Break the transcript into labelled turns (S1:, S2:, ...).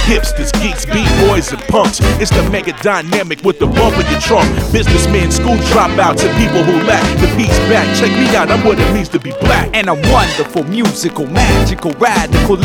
S1: Hipsters, geeks, b-boys, and punks. It's the mega dynamic with the bump in your trunk. Businessmen, school dropouts, and people who lack the peace back. Check me out, I'm what it means to be black.
S2: And I'm wonderful, musical, magical, radical.